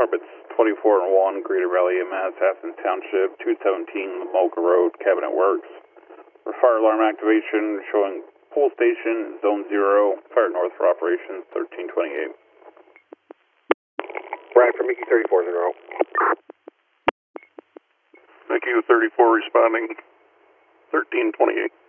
Roberts 24 and 1, Greater Valley EMS, Athens Township, 217 Lamoka Road, Cabinet Works. For fire alarm activation, showing pole station, zone 0, fire north for operations, 1328. Brian for Mickey 34 is in a row. Mickey 34 responding, 1328.